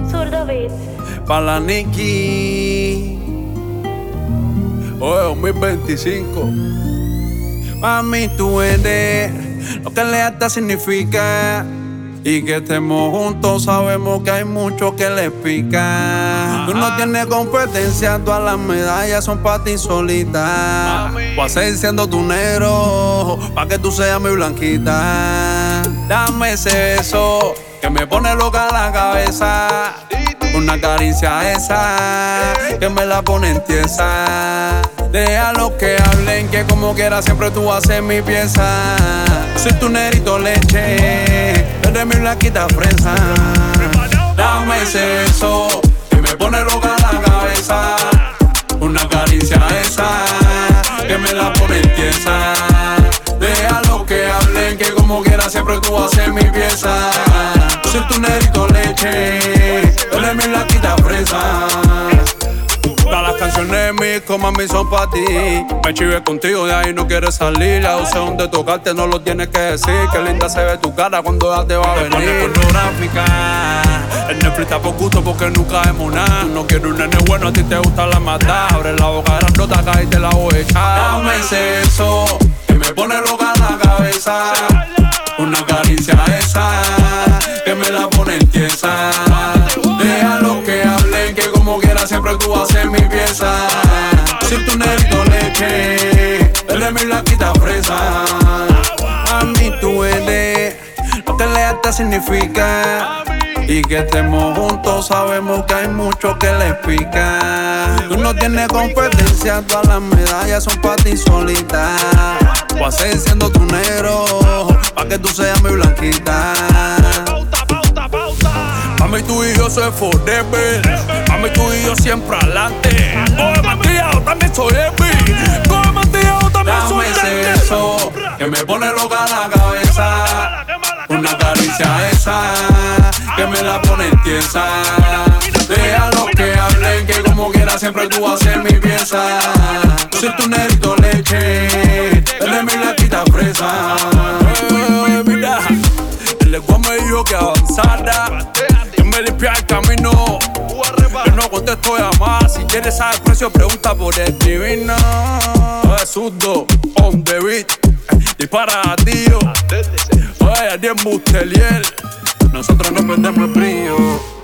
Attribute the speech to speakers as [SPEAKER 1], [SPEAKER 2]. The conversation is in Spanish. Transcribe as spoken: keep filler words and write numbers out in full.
[SPEAKER 1] Zurdo Beats.
[SPEAKER 2] Pa' la Nikki. Oye, dos mil veinticinco. Mami, tú eres lo que lealtad significa. Y que estemos juntos sabemos que hay mucho que les pica. Tú no tienes competencia, todas las medallas son pa' ti solita. Voy a seguir siendo tu negro, pa' que tú seas mi blanquita. Dame ese beso que me pone loca la cabeza. Una caricia esa que me la pone en tiesa. Deja los que hablen, que como quiera siempre tú vas a ser mi pieza. Soy tu negrito leche, eres mi blanquita fresa. Dame ese beso que me pone loca la cabeza. Una caricia esa que me la pone en tiesa. Deja los que hablen, que como quiera siempre tú vas a ser mi pieza. Soy tu negrito leche, eres mi blanquita fresa. Todas las canciones mis como a mí son pa' ti. Me chivé contigo, de ahí no quieres salir. Ya no sé dónde tocarte, no lo tienes que decir. Qué linda se ve tu cara cuando ya te va a venir. Te pones pornográfica. El Netflix está por gusto porque nunca vemos nada. Tú no quieres un nene bueno, a ti te gusta la maldad. Abre la boca grandota acá y te la voy a echar. Dame ese beso que me pone loca la cabeza. Una caricia esa que me la pone en tiesa. Deja los que hablen, que como quiera siempre tú vas a ser mi pieza. Soy tu negrito leche, eres mi blanquita fresa. A mí tú eres lo que lealtad significa. Y que estemos juntos sabemos que hay mucho que les pica. Tú no tienes competencia, todas las medallas son pa' ti solita. Voy a seguir siendo tu negro, pa' que tú seas mi blanquita. Mami, tú y yo soy forever. Mami, tú y yo siempre adelante. Coge mantillado, también soy heavy. Coge mantillado, también soy heavy. Dame ese beso que me pone loca la cabeza. Una caricia esa que me la pone en tiesa. Deja los que hablen, que como quiera siempre tú vas a ser mi pieza. Soy tu negrito leche, eres mi blanquita fresa. Eh, mira, el lengua me dijo que avanzara, que me limpia el camino. Yo no contesto llamadas, si quieres saber el precio pregunta por el divino. Oye, Zurdo, on the beat, dispara a tío. Oye, Adiel Bustelier, nosotros no perdemos el brillo.